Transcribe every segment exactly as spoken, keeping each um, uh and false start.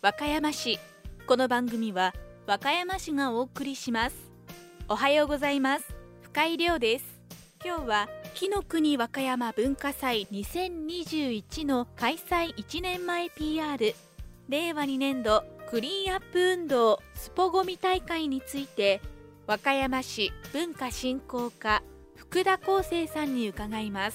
和歌山市。この番組は和歌山市がお送りします。おはようございます。深井亮です。今日は紀の国和歌山文化祭にせんにじゅういちの開催いちねんまえ ピーアール、 令和にねん度クリーンアップ運動スポゴミ大会について、和歌山市文化振興課福田康生さんに伺います。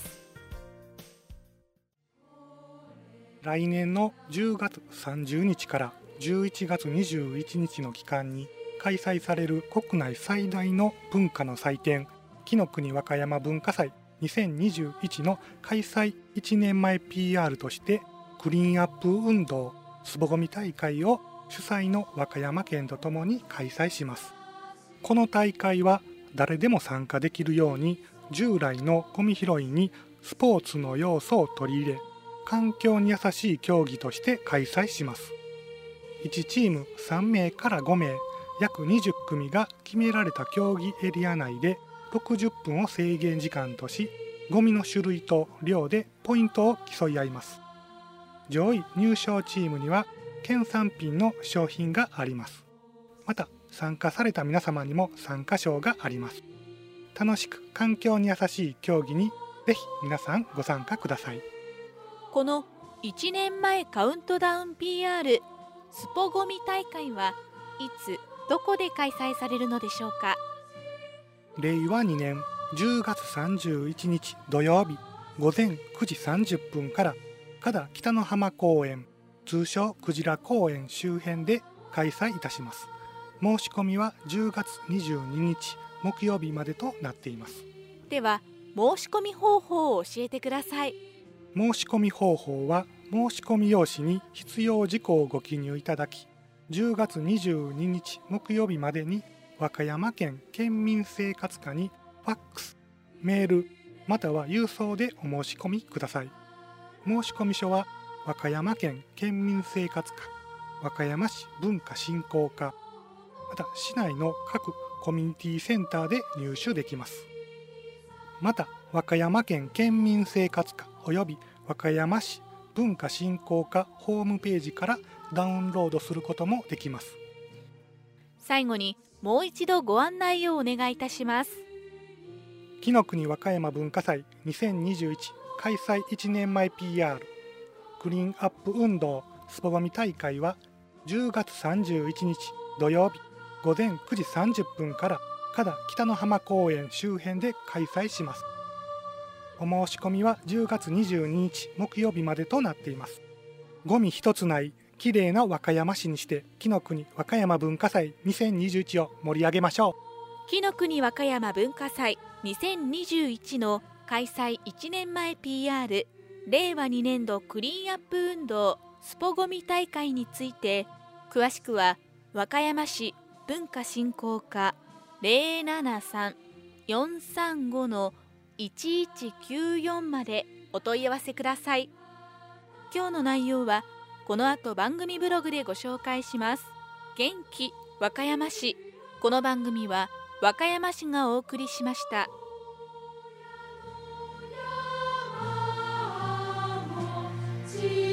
来年のじゅうがつさんじゅうにちからじゅういちがつにじゅういちにちの期間に開催される国内最大の文化の祭典、紀の国和歌山文化祭にせんにじゅういちの開催いちねんまえ ピーアール として、クリーンアップ運動スポゴミ大会を主催の和歌山県とともに開催します。この大会は誰でも参加できるように、従来のゴミ拾いにスポーツの要素を取り入れ、環境に優しい競技として開催します。いちチームさんめいからごめい、約にじゅっくみが決められた競技エリア内でろくじゅっぷんを制限時間とし、ゴミの種類と量でポイントを競い合います。上位入賞チームには県産品の商品があります。また参加された皆様にも参加賞があります。楽しく環境に優しい競技にぜひ皆さんご参加ください。 このいちねんまえカウントダウン ピーアール スポゴミ大会はいつどこで開催されるのでしょうか。 れいわにねんじゅうがつさんじゅういちにち土曜日ごぜんくじさんじゅっぷんから加田北の浜公園、通称くじら公園周辺で開催いたします。申し込みはじゅうがつにじゅうににち木曜日までとなっています。 では申し込み方法を教えてください。 申し込み方法は、申し込み用紙に必要事項をご記入いただき、じゅうがつにじゅうににち木曜日までに和歌山県県民生活課にファックス、メールまたは郵送でお申し込みください。申し込み書は和歌山県県民生活課、和歌山市文化振興課、また市内の各コミュニティセンターで入手できます。また和歌山県県民生活課および和歌山市文化振興課ホームページからダウンロードすることもできます。 最後にもう一度ご案内をお願いいたします。 紀の国和歌山文化祭にせんにじゅういち開催いちねんまえ ピーアール クリーンアップ運動スポゴミ大会はじゅうがつさんじゅういちにち土曜日ごぜんくじさんじゅっぷんから加田北の浜公園周辺で開催します。お申し込みはじゅうがつにじゅうににち木曜日までとなっています。ゴミ一つないきれいな和歌山市にして、紀の国和歌山文化祭にせんにじゅういちを盛り上げましょう。紀の国和歌山文化祭にせんにじゅういちの開催いちねんまえ ピーアール 令和にねん度クリーンアップ運動スポゴミ大会について、詳しくは和歌山市文化振興課 ゼロななさん よんさんご いちいちきゅうよん までお問い合わせください。今日の内容はこの後番組ブログでご紹介します。元気和歌山市。この番組は和歌山市がお送りしました。 「